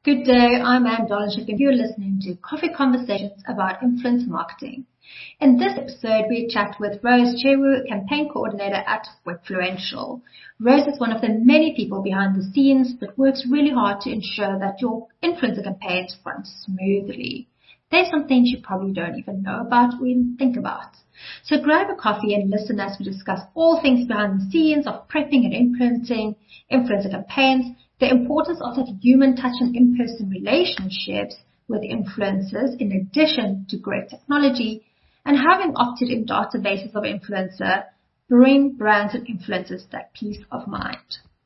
Good day, I'm Anne Dolenchik and you're listening to Coffee Conversations about influence marketing. In this episode, we chat with Rose Chewu, campaign coordinator at Webfluential. Rose is one of the many people behind the scenes that works really hard to ensure that your influencer campaigns run smoothly. There's some things you probably don't even know about or even think about. So grab a coffee and listen as we discuss all things behind the scenes of prepping and implementing influencer campaigns, the importance of that human touch and in-person relationships with influencers in addition to great technology, and having opted-in databases of influencer bring brands and influencers that peace of mind.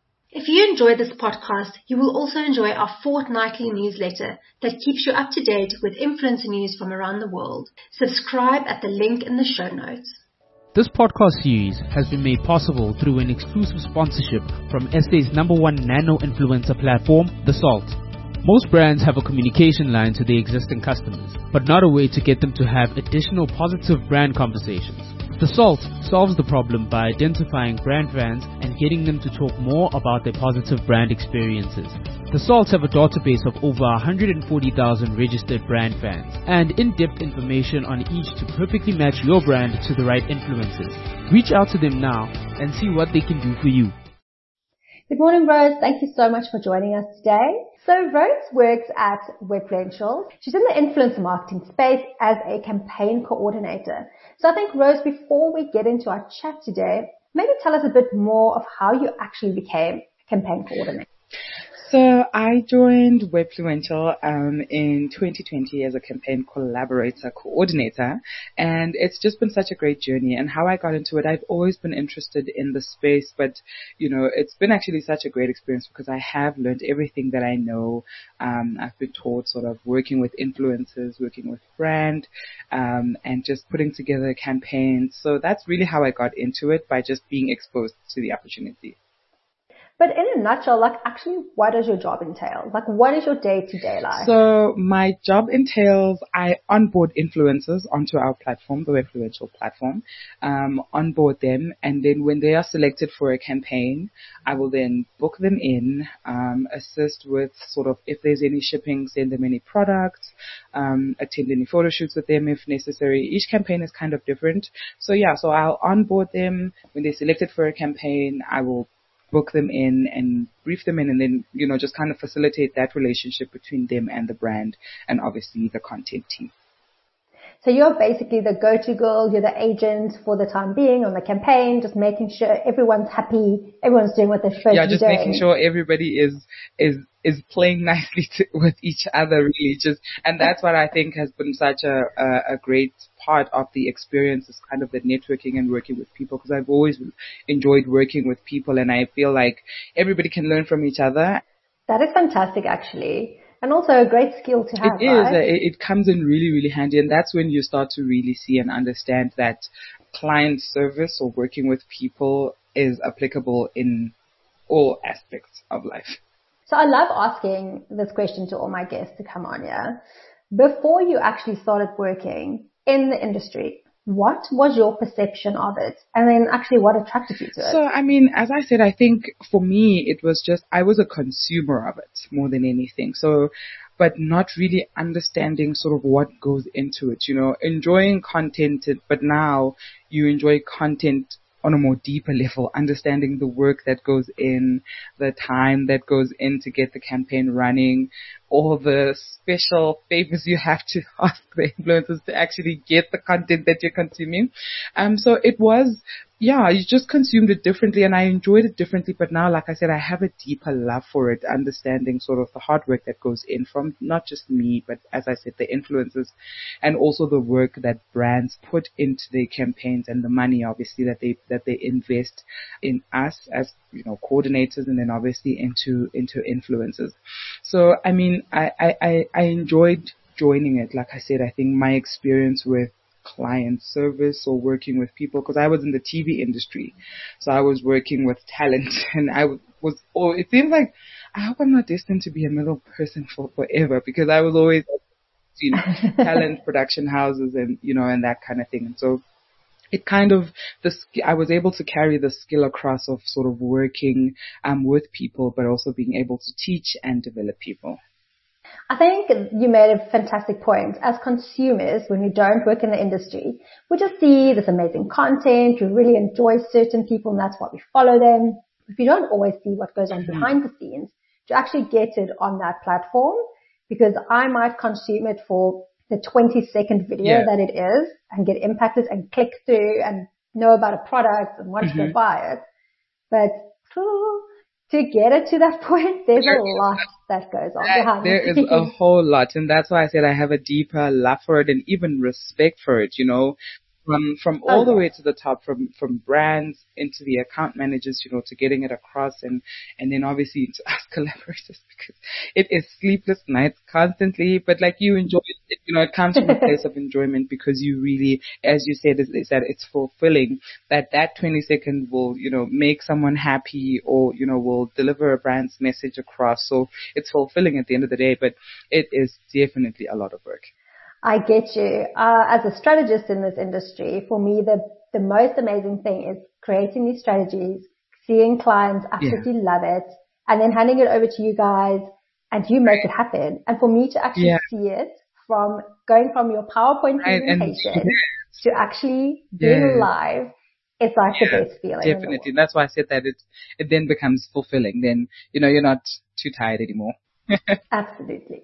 If you enjoy this podcast, you will also enjoy our fortnightly newsletter that keeps you up to date with influencer news from around the world. Subscribe at the link in the show notes. This podcast series has been made possible through an exclusive sponsorship from SA's #1 nano influencer platform, The Salt. Most brands have a communication line to their existing customers, but not a way to get them to have additional positive brand conversations. The Salt solves the problem by identifying brand fans and getting them to talk more about their positive brand experiences. The Salts have a database of over 140,000 registered brand fans and in-depth information on each to perfectly match your brand to the right influencers. Reach out to them now and see what they can do for you. Good morning, Rose. Thank you so much for joining us today. So Rose works at Webfluential. She's in the influence marketing space as a campaign coordinator. So I think, Rose, before we get into our chat today, maybe tell us a bit more of how you actually became a campaign coordinator. So I joined Webfluential in 2020 as a campaign coordinator, and it's just been such a great journey. And how I got into it, I've always been interested in the space, but it's been actually such a great experience because I have learned everything that I know. I've been taught sort of working with influencers, working with brand, and just putting together campaigns. So that's really how I got into it, by just being exposed to the opportunity. But in a nutshell, actually, what does your job entail? What is your day-to-day life? So my job entails, I onboard influencers onto our platform, the Webfluential platform, onboard them, and then when they are selected for a campaign, I will then book them in, assist with sort of if there's any shipping, send them any products, attend any photo shoots with them if necessary. Each campaign is kind of different. So I'll onboard them. When they're selected for a campaign, I will book them in and brief them in, and then, just kind of facilitate that relationship between them and the brand and obviously the content team. So you're basically the go-to girl, you're the agent for the time being on the campaign, just making sure everyone's happy, everyone's doing what they're supposed to be doing. Yeah, just making sure everybody is playing nicely with each other, really. And that's what I think has been such a great part of the experience, is kind of the networking and working with people, because I've always enjoyed working with people, and I feel like everybody can learn from each other. That is fantastic, actually. And also a great skill to have, It is. It comes in really, really handy. And that's when you start to really see and understand that client service or working with people is applicable in all aspects of life. So I love asking this question to all my guests to come on here. Before you actually started working in the industry, what was your perception of it? And then actually what attracted you to it? So, as I said, I think for me, it was just, I was a consumer of it more than anything. So, but not really understanding sort of what goes into it, enjoying content, but now you enjoy content on a more deeper level, understanding the work that goes in, the time that goes in to get the campaign running, all the special favors you have to ask the influencers to actually get the content that you're consuming. So it was, you just consumed it differently, and I enjoyed it differently. But now, like I said, I have a deeper love for it, understanding sort of the hard work that goes in from not just me, but as I said, the influencers, and also the work that brands put into their campaigns, and the money obviously that they invest in us as coordinators, and then obviously into influencers. So I enjoyed joining it. Like I said, I think my experience with client service or working with people, because I was in the TV industry, so I was working with talent, and it seems like, I hope I'm not destined to be a middle person for forever, because I was always talent production houses and and that kind of thing. And so it kind of, I was able to carry the skill across of sort of working with people, but also being able to teach and develop people. I think you made a fantastic point. As consumers, when we don't work in the industry, we just see this amazing content. We really enjoy certain people, and that's why we follow them. If you don't always see what goes on behind the scenes, to actually get it on that platform, because I might consume it for the 20-second video that it is and get impacted and click through and know about a product and want to go buy it. But to get it to that point, there's a lot that goes on behind There is a whole lot. And that's why I said I have a deeper love for it and even respect for it, you know. From all the way to the top, from brands into the account managers, you know, to getting it across and then obviously to us collaborators, because it is sleepless nights constantly, but like you enjoy it, you know, it comes from a place of enjoyment because you really, as you said, is that it's fulfilling, that 20 second will, you know, make someone happy or, you know, will deliver a brand's message across. So it's fulfilling at the end of the day, but it is definitely a lot of work. I get you. As a strategist in this industry, for me, the most amazing thing is creating these strategies, seeing clients absolutely love it, and then handing it over to you guys, and you make it happen. And for me to actually see it from going from your PowerPoint presentation to actually being live, it's like the best feeling. Definitely. That's why I said that it then becomes fulfilling. Then, you know, you're not too tired anymore. Absolutely.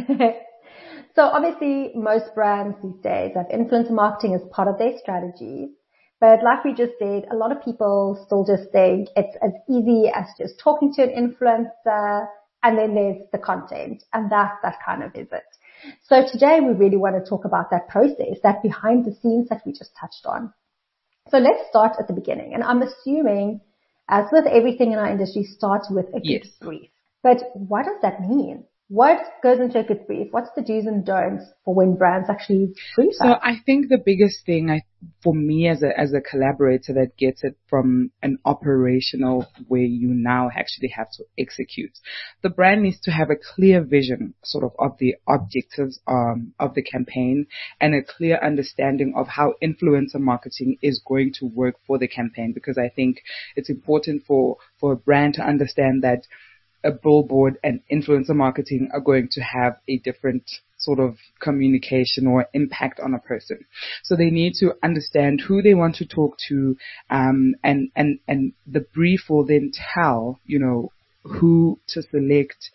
So obviously most brands these days have influencer marketing as part of their strategy. But like we just said, a lot of people still just think it's as easy as just talking to an influencer and then there's the content, and that kind of is it. So today we really want to talk about that process, that behind the scenes that we just touched on. So let's start at the beginning. And I'm assuming, as with everything in our industry, starts with a good brief. But what does that mean? What goes into a good brief? What's the do's and don'ts for when brands actually brief us? So I think the biggest thing for me as a collaborator that gets it from an operational way you now actually have to execute. The brand needs to have a clear vision sort of the objectives of the campaign and a clear understanding of how influencer marketing is going to work for the campaign, because I think it's important for a brand to understand that a billboard and influencer marketing are going to have a different sort of communication or impact on a person. So they need to understand who they want to talk to, and the brief will then tell, you know, who to select,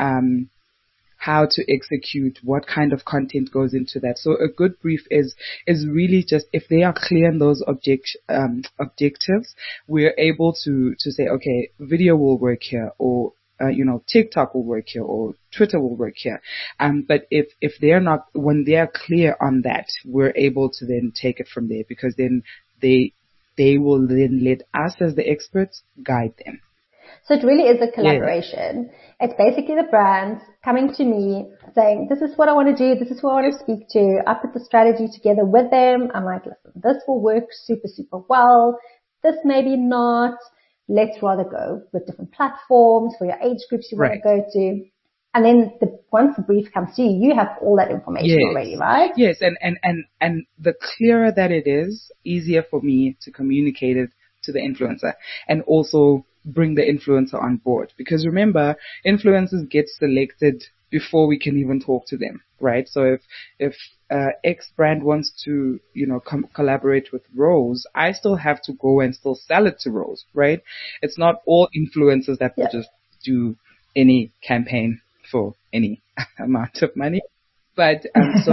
how to execute, what kind of content goes into that. So a good brief is really just, if they are clear on those objectives, we're able to say, okay, video will work here, or you know, TikTok will work here, or Twitter will work here. But if they're not, when they're clear on that, we're able to then take it from there, because then they will then let us as the experts guide them. So it really is a collaboration. It's basically the brands coming to me saying, this is what I want to do. This is who I want to speak to. I put the strategy together with them. I'm like, listen, this will work super, super well. This maybe not. Let's rather go with different platforms for your age groups you want to go to. And then once the brief comes to you, you have all that information already, right? Yes, and the clearer that it is, easier for me to communicate it to the influencer and also bring the influencer on board. Because remember, influencers get selected before we can even talk to them, right? So if X brand wants to, you know, collaborate with Rose, I still have to go and still sell it to Rose, right? It's not all influencers that will just do any campaign for any amount of money. But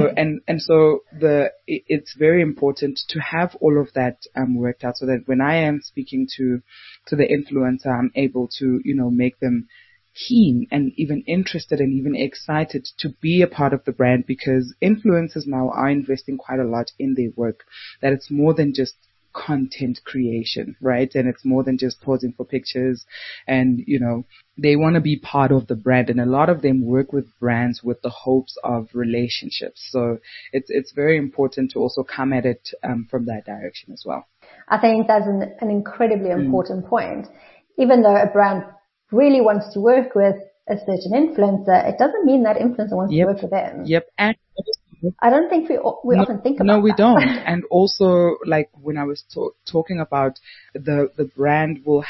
it's very important to have all of that worked out, so that when I am speaking to the influencer, I'm able to, you know, make them keen and even interested and even excited to be a part of the brand, because influencers now are investing quite a lot in their work, that it's more than just content creation, right? And it's more than just posing for pictures, and, you know, they want to be part of the brand, and a lot of them work with brands with the hopes of relationships. So it's very important to also come at it from that direction as well. I think that's an incredibly important point. Even though a brand really wants to work with a certain influencer, it doesn't mean that influencer wants to work with them. And I don't think we often think about that. No, we don't. And also, like when I was talking about the brand will have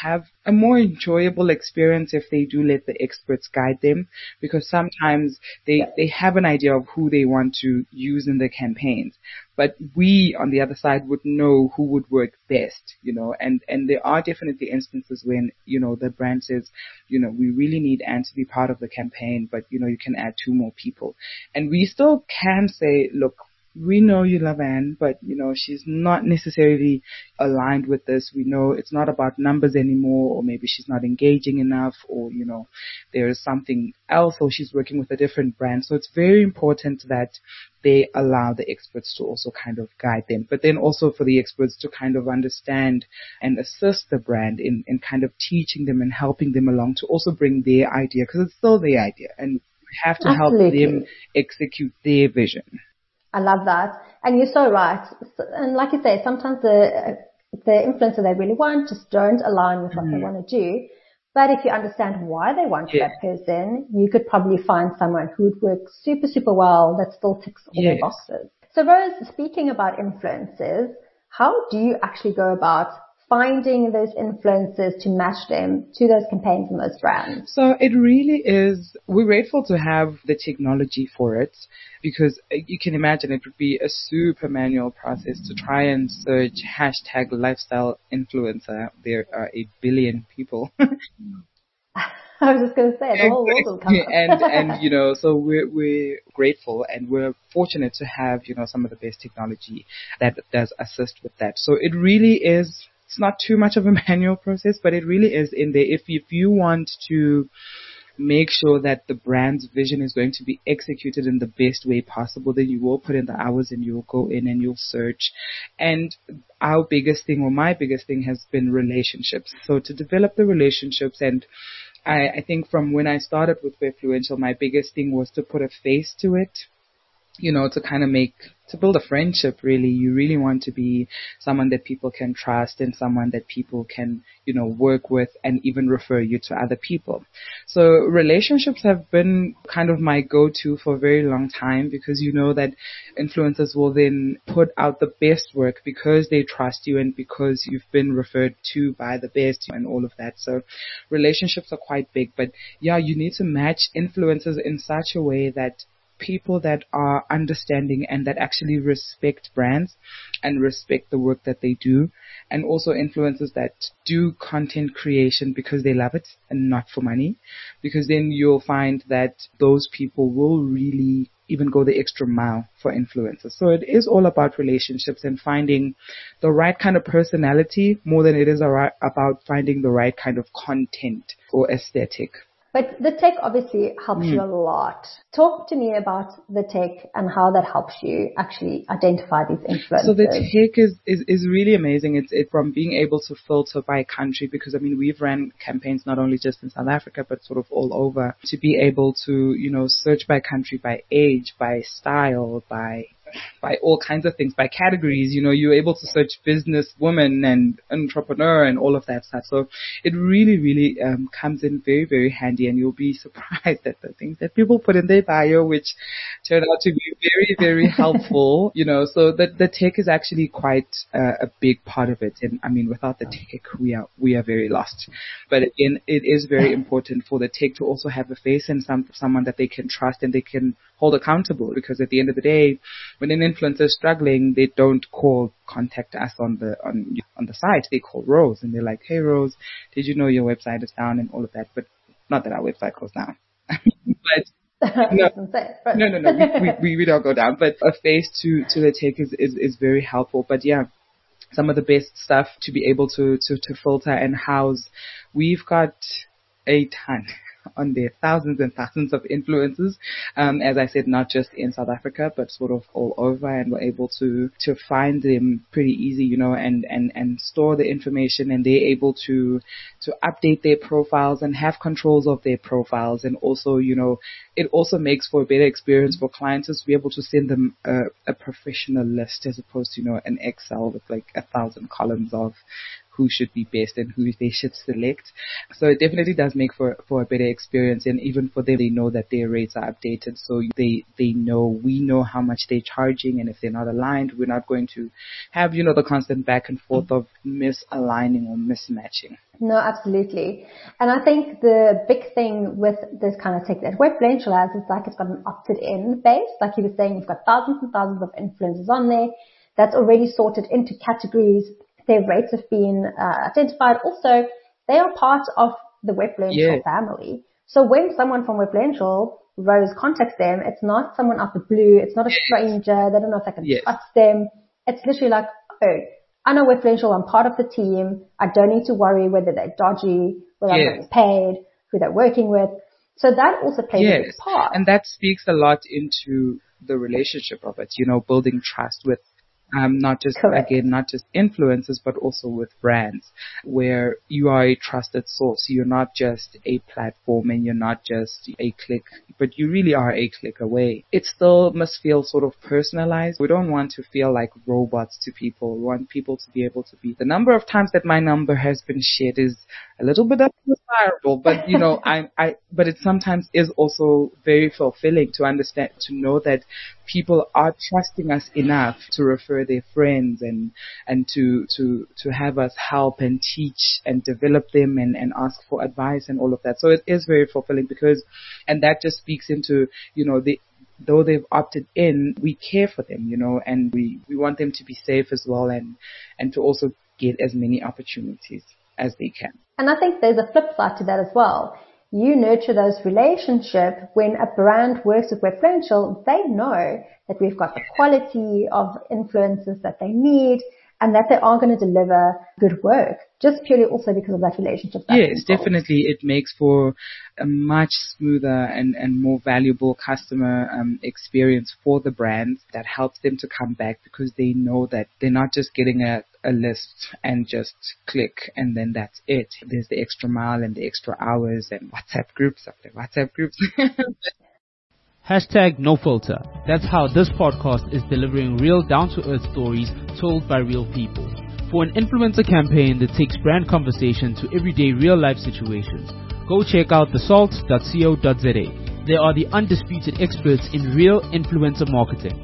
a more enjoyable experience if they do let the experts guide them, because sometimes they have an idea of who they want to use in their campaigns. But we on the other side would know who would work best, and there are definitely instances when, the brand says, we really need Anne to be part of the campaign, but, you can add 2 more people. And we still can say, look, we know you love Anne, but, she's not necessarily aligned with this. We know it's not about numbers anymore, or maybe she's not engaging enough, or, there is something else, or she's working with a different brand. So it's very important that they allow the experts to also kind of guide them, but then also for the experts to kind of understand and assist the brand in kind of teaching them and helping them along to also bring their idea, because it's still their idea, and we have to help them execute their vision. I love that. And you're so right. And like you say, sometimes the influencer they really want just don't align with what they want to do. But if you understand why they want that person, you could probably find someone who would work super, super well that still ticks all their boxes. So Rose, speaking about influencers, how do you actually go about finding those influencers to match them to those campaigns and those brands? So it really is, we're grateful to have the technology for it, because you can imagine it would be a super manual process to try and search hashtag lifestyle influencer. There are 8 billion people. I was just going to say, the whole world will come up. And so we're grateful and we're fortunate to have, some of the best technology that does assist with that. So it really is, it's not too much of a manual process, but it really is in there. If you want to make sure that the brand's vision is going to be executed in the best way possible, then you will put in the hours and you'll go in and you'll search. And our biggest thing, or my biggest thing, has been relationships. So to develop the relationships, and I think from when I started with Webfluential, my biggest thing was to put a face to it, to kind of to build a friendship, really. You really want to be someone that people can trust and someone that people can, work with and even refer you to other people. So relationships have been kind of my go-to for a very long time, because that influencers will then put out the best work because they trust you and because you've been referred to by the best and all of that. So relationships are quite big, but you need to match influencers in such a way that people that are understanding and that actually respect brands and respect the work that they do, and also influencers that do content creation because they love it and not for money, because then you'll find that those people will really even go the extra mile for influencers. So it is all about relationships and finding the right kind of personality more than it is about finding the right kind of content or aesthetic. But the tech obviously helps you a lot. Talk to me about the tech and how that helps you actually identify these influencers. So the tech is really amazing. It's from being able to filter by country, because we've ran campaigns not only just in South Africa, but sort of all over, to be able to, search by country, by age, by style, by all kinds of things, by categories. You're able to search business woman and entrepreneur and all of that stuff. So it really, really comes in very, very handy, and you'll be surprised at the things that people put in their bio, which turn out to be very, very helpful. So the tech is actually quite a big part of it. And without the tech, we are very lost. But again, it is very important for the tech to also have a face and someone that they can trust and they can hold accountable, because at the end of the day, when an influencer is struggling, they don't contact us on the site. They call Rose and they're like, "Hey Rose, did you know your website is down?" and all of that. But not that our website goes down. But no, we don't go down. But a face to the tech is very helpful. But some of the best stuff to be able to filter and house. We've got a ton on there, thousands and thousands of influencers, as I said, not just in South Africa, but sort of all over, and we're able to find them pretty easy, and store the information, and they're able to update their profiles and have controls of their profiles. And also, it also makes for a better experience for clients to be able to send them a professional list, as opposed to, an Excel with like 1,000 columns of who should be best and who they should select. So it definitely does make for a better experience, and even for them, they know that their rates are updated, so we know how much they're charging, and if they're not aligned, we're not going to have, the constant back and forth of misaligning or mismatching. No, absolutely. And I think the big thing with this kind of tech that Webfluential has is like it's got an opted-in base. Like you were saying, you've got thousands and thousands of influencers on there that's already sorted into categories. Their rates have been identified. Also, they are part of the Webfluential family. So when someone from Webfluential, Rose, contacts them, it's not someone out the blue. It's not a stranger. They don't know if they can trust them. It's literally like, oh, I know Webfluential, I'm part of the team. I don't need to worry whether they're dodgy, whether I'm getting paid, who they're working with. So that also plays a big part. And that speaks a lot into the relationship of it, building trust with not just influencers, but also with brands, where you are a trusted source. You're not just a platform and you're not just a click, but you really are a click away. It still must feel sort of personalized. We don't want to feel like robots to people. We want people to be able to be. The number of times that my number has been shared is a little bit undesirable, but but it sometimes is also very fulfilling to understand, to know that people are trusting us enough to refer their friends and to have us help and teach and develop them and ask for advice and all of that. So it is very fulfilling and that just speaks into, though they've opted in, we care for them, and we want them to be safe as well and to also get as many opportunities as they can. And I think there's a flip side to that as well. You nurture those relationships. When a brand works with Webfluential, they know that we've got the quality of influencers that they need and that they are going to deliver good work, just purely also because of that relationship. Yes, definitely. It makes for a much smoother and more valuable customer experience for the brands, that helps them to come back because they know that they're not just getting a list and just click and then that's it. There's the extra mile and the extra hours and WhatsApp groups after WhatsApp groups. #NoFilter. That's how this podcast is delivering real down-to-earth stories told by real people. For an influencer campaign that takes brand conversation to everyday real-life situations, go check out thesalt.co.za. They are the undisputed experts in real influencer marketing.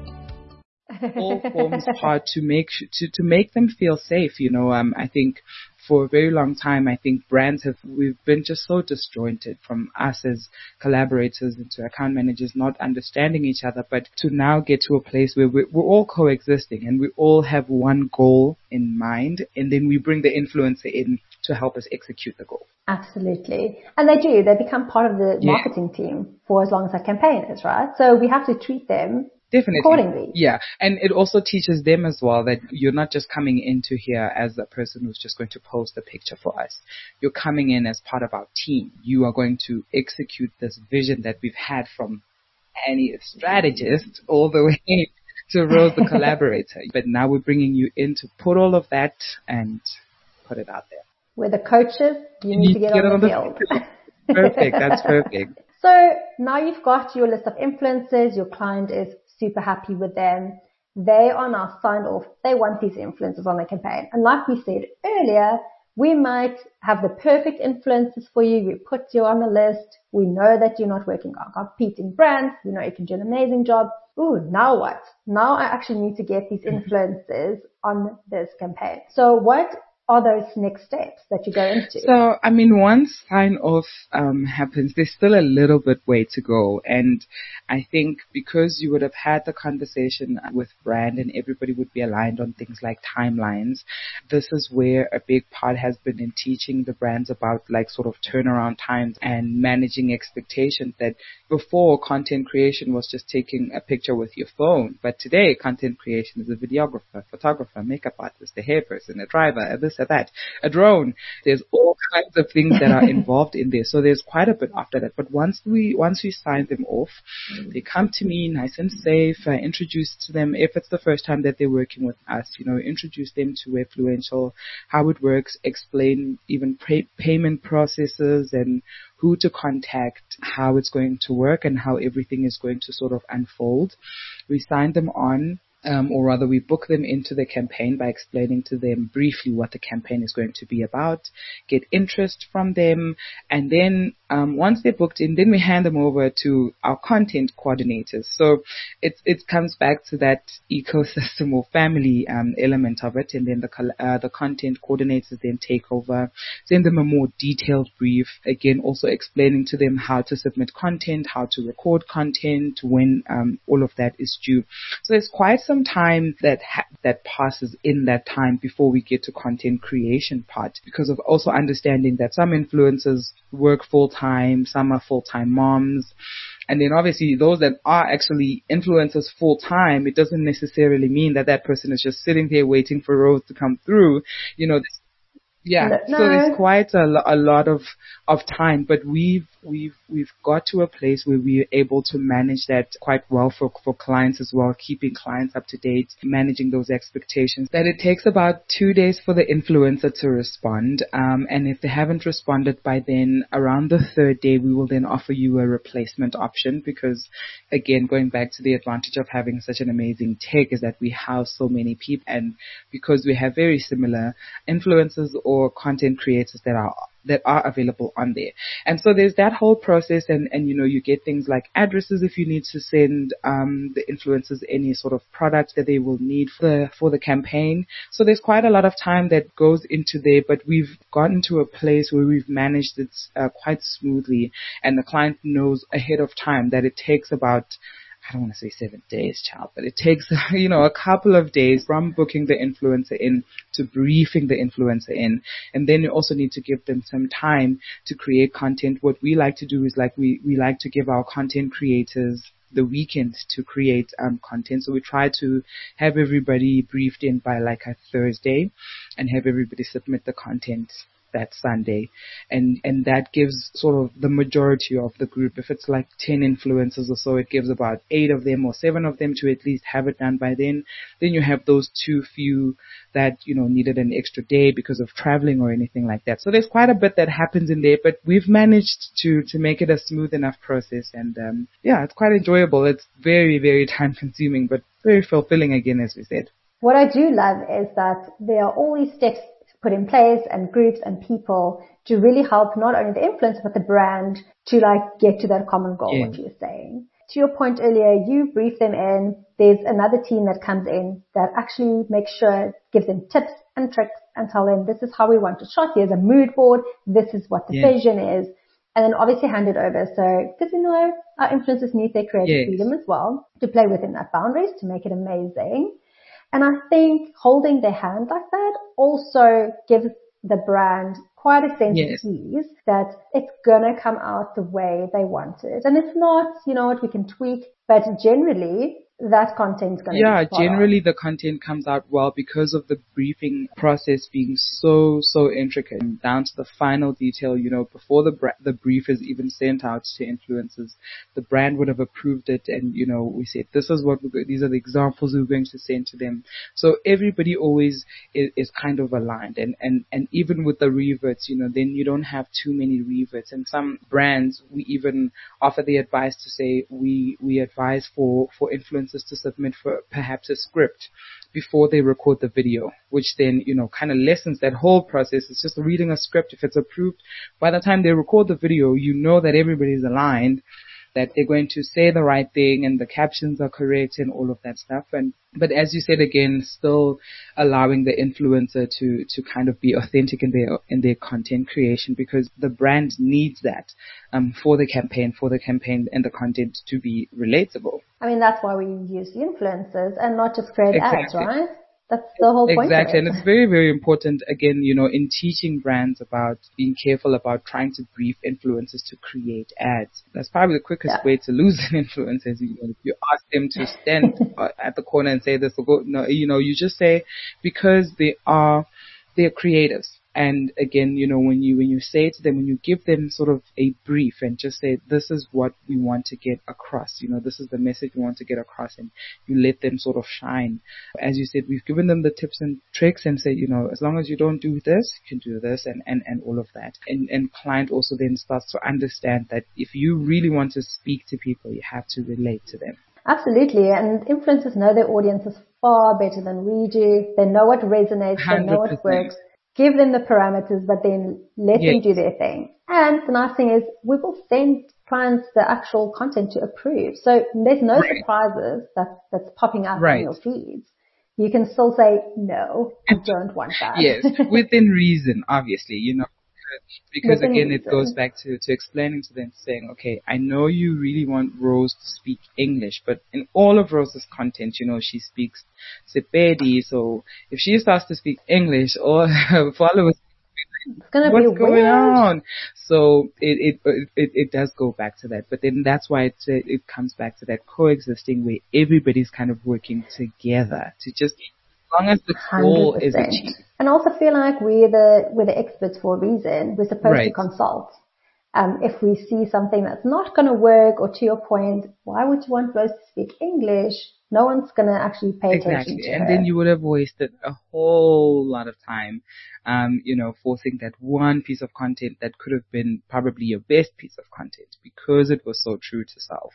All forms part to make them feel safe. I think for a very long time, I think we've been just so disjointed, from us as collaborators and to account managers not understanding each other, but to now get to a place where we're all coexisting and we all have one goal in mind, and then we bring the influencer in to help us execute the goal. Absolutely. And they become part of the marketing team for as long as that campaign is, right? So we have to treat them definitely accordingly. Yeah. And it also teaches them as well that you're not just coming into here as a person who's just going to post a picture for us. You're coming in as part of our team. You are going to execute this vision that we've had from Annie, the strategist, all the way to Rose, the collaborator. But now we're bringing you in to put all of that and put it out there. We're the coaches. You need to get on the field. Perfect. That's perfect. So now you've got your list of influencers. Your client is super happy with them. They are now signed off. They want these influencers on their campaign. And like we said earlier, we might have the perfect influencers for you. We put you on the list. We know that you're not working on competing brands. We know you can do an amazing job. Ooh, now what? Now I actually need to get these influencers on this campaign. So what are those next steps that you go into? So, once sign off happens, there's still a little bit way to go. And I think because you would have had the conversation with brand and everybody would be aligned on things like timelines, this is where a big part has been in teaching the brands about sort of turnaround times and managing expectations. That before, content creation was just taking a picture with your phone. But today, content creation is a videographer, photographer, makeup artist, a hair person, a driver, that, a drone. There's all kinds of things that are involved in there. So there's quite a bit after that. But once we sign them off, they come to me nice and safe. I introduce to them, if it's the first time that they're working with us, introduce them to Webfluential, how it works, explain even payment processes and who to contact, how it's going to work and how everything is going to sort of unfold. We sign them on. or rather we book them into the campaign by explaining to them briefly what the campaign is going to be about, get interest from them, and then once they're booked in, then we hand them over to our content coordinators. So it comes back to that ecosystem or family element of it, and then the content coordinators then take over, send them a more detailed brief, again also explaining to them how to submit content, how to record content, when all of that is due. So there's quite some time that passes in that time before we get to content creation part, because of also understanding that some influencers work full-time, some are full-time moms. And then obviously those that are actually influencers full-time, it doesn't necessarily mean that that person is just sitting there waiting for Rose to come through. You know, yeah, No. so there's quite a lot of time, but we've got to a place where we're able to manage that quite well for clients as well, keeping clients up to date, managing those expectations. That it takes about 2 days for the influencer to respond, and if they haven't responded by then, around the third day, we will then offer you a replacement option, because again, going back to the advantage of having such an amazing tech is that we house so many people, and because we have very similar influencers or content creators that are available on there. And so there's that whole process, and you know, you get things like addresses if you need to send the influencers any sort of product that they will need for the campaign. So there's quite a lot of time that goes into there, but we've gotten to a place where we've managed it quite smoothly, and the client knows ahead of time that it takes about, I don't want to say 7 days, child, but it takes, you know, a couple of days from booking the influencer in to briefing the influencer in. And then you also need to give them some time to create content. What we like to do is we like to give our content creators the weekend to create content. So we try to have everybody briefed in by like a Thursday and have everybody submit the content that Sunday, and that gives sort of the majority of the group. If it's like 10 influencers or so, it gives about 8 of them or 7 of them to at least have it done by then. Then you have those too few that, you know, needed an extra day because of traveling or anything like that. So there's quite a bit that happens in there, but we've managed to make it a smooth enough process, and yeah, it's quite enjoyable. It's very, very time consuming, but very fulfilling again, as we said. What I do love is that there are all these steps put in place and groups and people to really help not only the influencer but the brand to like get to that common goal, what you were saying. To your point earlier, you brief them in. There's another team that comes in that actually makes sure, gives them tips and tricks and tell them this is how we want to shot. Here's a mood board. This is what the vision is. And then obviously hand it over. So, because you know, our influencers need their creative freedom as well to play within that boundaries to make it amazing. And I think holding their hand like that also gives the brand quite a sense of ease that it's gonna come out the way they want it. And if not, you know what, we can tweak, but generally that content's gonna be spot generally on. the content comes out well because of the briefing process being so intricate and down to the final detail. You know, before the brief is even sent out to influencers, the brand would have approved it, and you know, we said this is what these are the examples we're going to send to them. So everybody always is kind of aligned, and even with the reverts, you know, then you don't have too many reverts. And some brands, we even offer the advice to say we advise for influencers to submit for perhaps a script before they record the video, which then, you know, kind of lessens that whole process. It's just reading a script. If it's approved, by the time they record the video, you know that everybody's aligned, that they're going to say the right thing and the captions are correct and all of that stuff. But as you said, again, still allowing the influencer to kind of be authentic in their content creation, because the brand needs that for the campaign and the content to be relatable. I mean, that's why we use the influencers and not just create ads, right? That's the whole point. Exactly. And it's very, very important, again, you know, in teaching brands about being careful about trying to brief influencers to create ads. That's probably the quickest way to lose an influencer. Is, you know, if you ask them to stand at the corner and say this, or go, no, you know, you just say, because they're creatives. And again, you know, when you say to them, when you give them sort of a brief and just say, this is what we want to get across, you know, this is the message we want to get across, and you let them sort of shine. As you said, we've given them the tips and tricks and say, you know, as long as you don't do this, you can do this, and all of that. And client also then starts to understand that if you really want to speak to people, you have to relate to them. Absolutely. And influencers know their audiences far better than we do. They know what resonates. They know what 100%. works. Give them the parameters, but then let them do their thing. And the nice thing is we will send clients the actual content to approve. So there's no surprises that's popping up on your feeds. You can still say, no, I don't want that. Yes, within reason, obviously, because again, it goes back to explaining to them, saying, okay, I know you really want Rose to speak English, but in all of Rose's content, she speaks Sepedi, so if she starts to speak English, all her followers, it's gonna what's be going weird. on? So it does go back to that, but then that's why it comes back to that coexisting where everybody's kind of working together to just, as long as the goal is achieved. And I also feel like we're the experts for a reason. We're supposed to consult. If we see something that's not going to work, or to your point, why would you want Rose to speak English? No one's going to actually pay attention to her. And then you would have wasted a whole lot of time, forcing that one piece of content that could have been probably your best piece of content because it was so true to self.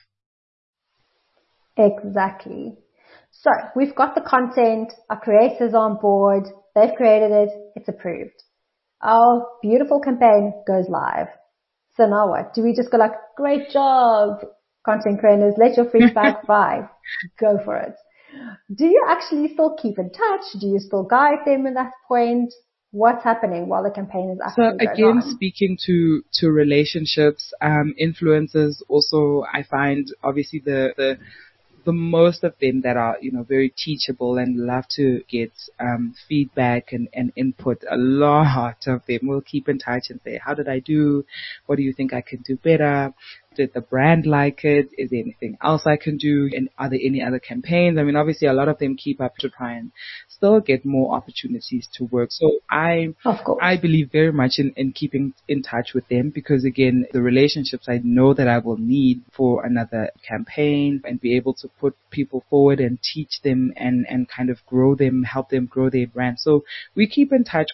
Exactly. So we've got the content, our creators on board, they've created it, it's approved. Our beautiful campaign goes live. So now what? Do we just go like, great job, content creators, let your freak bag fly. Go for it. Do you actually still keep in touch? Do you still guide them at that point? What's happening while the campaign is actually going on? So again, speaking to relationships, influencers also, I find obviously the most of them that are, very teachable and love to get feedback and input. A lot of them will keep in touch and say, how did I do? What do you think I can do better? Did the brand like it? Is there anything else I can do? And are there any other campaigns? I mean, obviously a lot of them keep up to try and still get more opportunities to work. So I believe very much in keeping in touch with them, because again, the relationships I know that I will need for another campaign and be able to put people forward and teach them and kind of grow them, help them grow their brand. So we keep in touch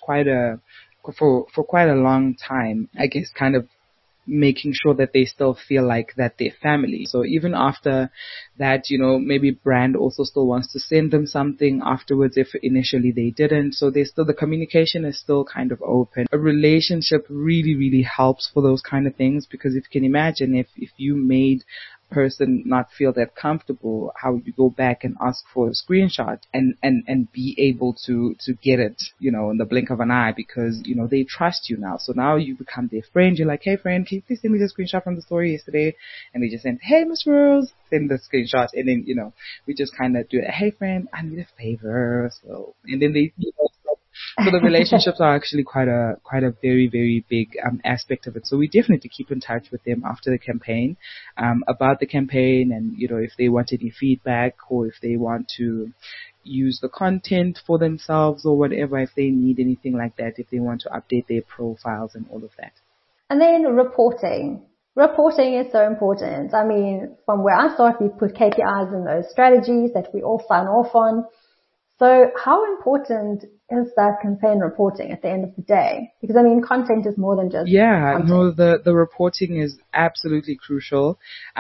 for quite a long time, I guess, kind of making sure that they still feel like that they're family. So even after that, maybe brand also still wants to send them something afterwards if initially they didn't. So the communication is still kind of open. A relationship really, really helps for those kind of things, because if you can imagine, if you made person not feel that comfortable, how you go back and ask for a screenshot and be able to get it, in the blink of an eye, because, they trust you now. So now you become their friend. You're like, hey friend, can you please send me the screenshot from the story yesterday? And they just send, hey Miss Rose, send the screenshot. And then, we just kind of do it. Hey friend, I need a favor. So, and then they, so the relationships are actually quite a very, very big aspect of it. So we definitely keep in touch with them after the campaign, about the campaign, and if they want any feedback, or if they want to use the content for themselves or whatever, if they need anything like that, if they want to update their profiles and all of that. And then reporting. Reporting is so important. I mean, from where I start, we put KPIs in those strategies that we all sign off on. So how important is that campaign reporting at the end of the day? Because I mean, content is more than just content. No, the reporting is absolutely crucial.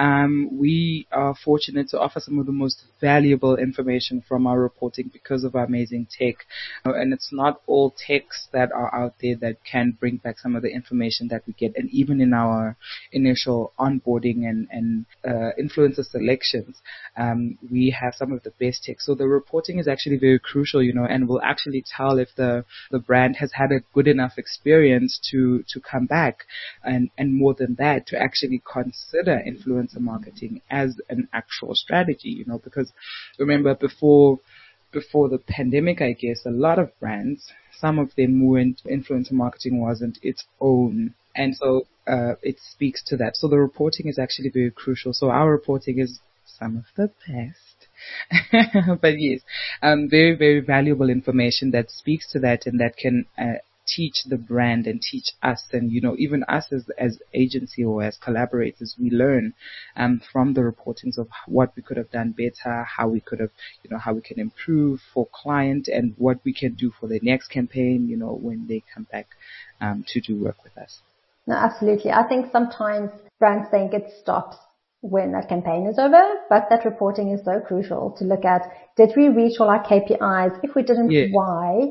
We are fortunate to offer some of the most valuable information from our reporting because of our amazing tech. And it's not all techs that are out there that can bring back some of the information that we get. And even in our initial onboarding and influencer selections, we have some of the best tech. So the reporting is actually very crucial, and will actually tell if the brand has had a good enough experience to come back, and more than that, to actually consider influencer marketing as an actual strategy, because remember before the pandemic, I guess a lot of brands, some of them weren't, influencer marketing wasn't its own. And so it speaks to that. So the reporting is actually very crucial. So our reporting is some of the best. But yes, very, very valuable information that speaks to that, and that can teach the brand and teach us, and even us as agency or as collaborators, we learn from the reportings of what we could have done better, how we could have, how we can improve for client, and what we can do for the next campaign, when they come back to do work with us. No, absolutely. I think sometimes brands think it stops when that campaign is over, but that reporting is so crucial to look at. Did we reach all our KPIs? If we didn't, why?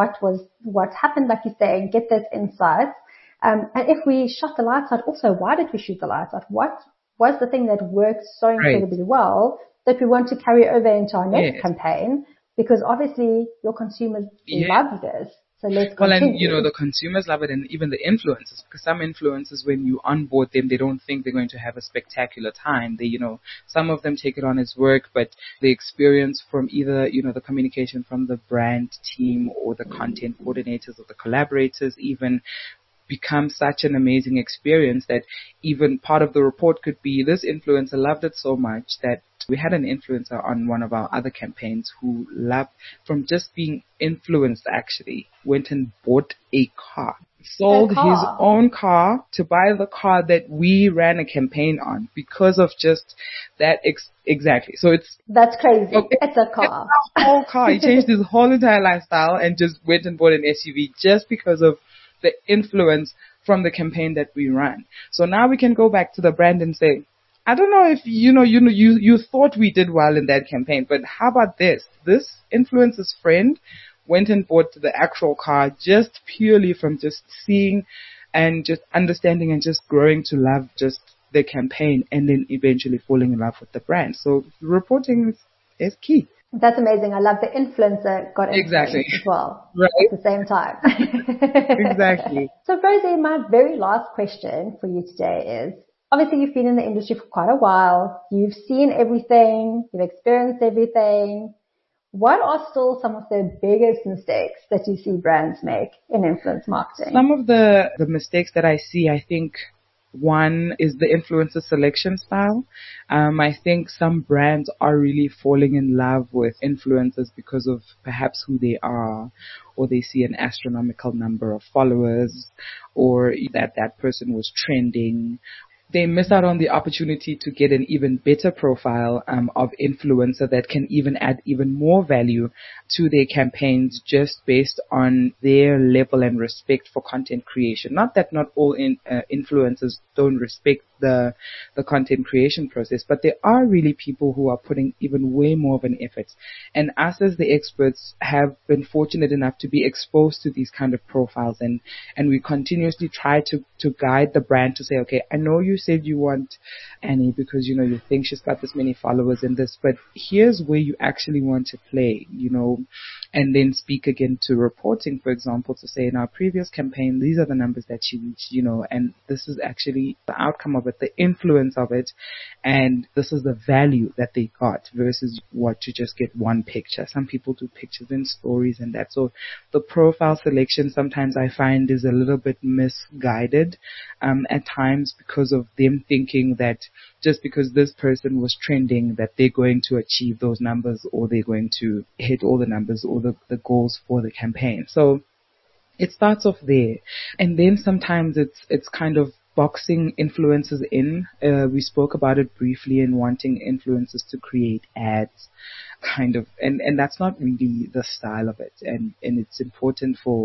What happened, like you say, get those insights. And if we shut the lights out, also, why did we shoot the lights out? What was the thing that worked so incredibly well that we want to carry over into our next campaign? Because obviously your consumers love this. So let's continue. Well, and the consumers love it, and even the influencers, because some influencers, when you onboard them, they don't think they're going to have a spectacular time. They, some of them take it on as work, but the experience from either, the communication from the brand team or the content coordinators or the collaborators even becomes such an amazing experience that even part of the report could be this influencer loved it so much that we had an influencer on one of our other campaigns who loved, from just being influenced actually, went and bought a car. Sold his own car to buy the car that we ran a campaign on because of just that. Exactly. So that's crazy. Okay. It's a car. It's a whole car. He changed his whole entire lifestyle and just went and bought an SUV just because of the influence from the campaign that we ran. So now we can go back to the brand and say, I don't know if you thought we did well in that campaign, but how about this? This influencer's friend went and bought the actual car just purely from just seeing and just understanding and just growing to love just the campaign and then eventually falling in love with the brand. So reporting is key. That's amazing. I love the influencer got exactly as well right at the same time. Exactly. So Rosie, my very last question for you today is, obviously you've been in the industry for quite a while. You've seen everything. You've experienced everything. What are still some of the biggest mistakes that you see brands make in influence marketing? Some of the mistakes that I see, I think, one is the influencer selection style. I think some brands are really falling in love with influencers because of perhaps who they are, or they see an astronomical number of followers, or that person was trending. They miss out on the opportunity to get an even better profile of influencer that can even add even more value to their campaigns just based on their level and respect for content creation. Not that not all influencers don't respect the content creation process, but there are really people who are putting even way more of an effort. And us as the experts have been fortunate enough to be exposed to these kind of profiles, and we continuously try to guide the brand to say, okay, I know you said you want Annie because, you think she's got this many followers in this, but here's where you actually want to play, and then speak again to reporting, for example, to say in our previous campaign, these are the numbers that she reached, and this is actually the outcome of it, the influence of it, and this is the value that they got versus what to just get one picture. Some people do pictures and stories and that. So the profile selection sometimes I find is a little bit misguided at times because of them thinking that just because this person was trending that they're going to achieve those numbers or they're going to hit all the numbers or the goals for the campaign. So it starts off there. And then sometimes it's kind of boxing influencers in. We spoke about it briefly in wanting influencers to create ads, kind of, and that's not really the style of it. And it's important for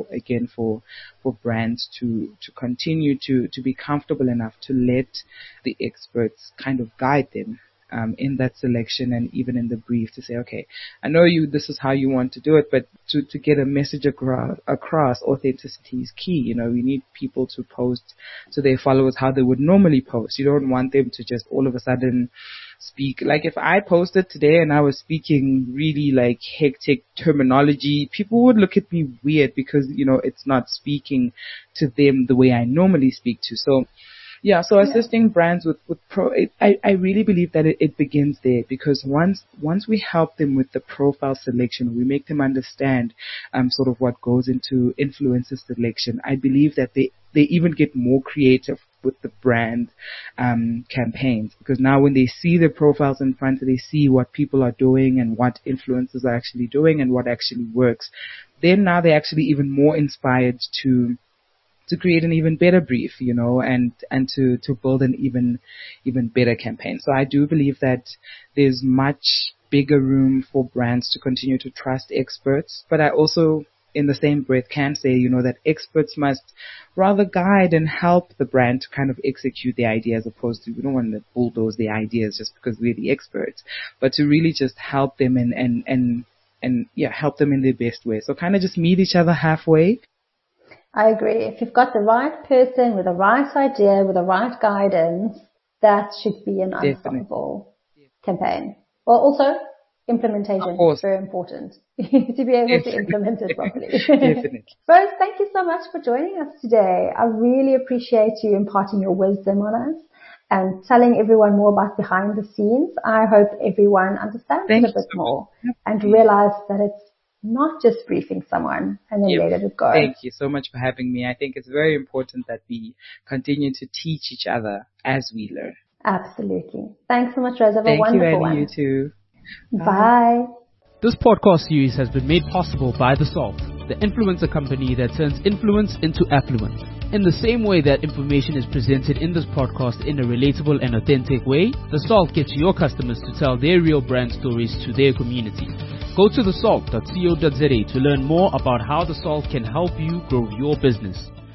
brands to continue to be comfortable enough to let the experts kind of guide them in that selection and even in the brief to say, okay, I know this is how you want to do it, but to get a message across, authenticity is key. We need people to post to their followers how they would normally post. You don't want them to just all of a sudden speak. Like if I posted today and I was speaking really like hectic terminology, people would look at me weird because, it's not speaking to them the way I normally speak to. So yeah, so assisting brands with I really believe that it begins there, because once we help them with the profile selection, we make them understand sort of what goes into influencer selection. I believe that they even get more creative with the brand campaigns, because now when they see the profiles in front, they see what people are doing and what influencers are actually doing and what actually works. Then now they're actually even more inspired to create an even better brief, and to build an even better campaign. So I do believe that there's much bigger room for brands to continue to trust experts, but I also in the same breath can say, that experts must rather guide and help the brand to kind of execute the idea, as opposed to, we don't want to bulldoze the ideas just because we're the experts, but to really just help them and help them in their best way. So kind of just meet each other halfway. I agree. If you've got the right person with the right idea, with the right guidance, that should be an unstoppable campaign. Well, also, implementation is very important to be able to implement it properly. Definitely. Rose, thank you so much for joining us today. I really appreciate you imparting your wisdom on us and telling everyone more about behind the scenes. I hope everyone understands it a bit more and realize that it's not just briefing someone and then let it go. Thank you so much for having me. I think it's very important that we continue to teach each other as we learn. Absolutely. Thanks so much, Rose. Have a wonderful one. Thank you, Eddie. You too. Bye. This podcast series has been made possible by The Salt, the influencer company that turns influence into affluence. In the same way that information is presented in this podcast in a relatable and authentic way, The Salt gets your customers to tell their real brand stories to their community. Go to thesalt.co.za to learn more about how The Salt can help you grow your business.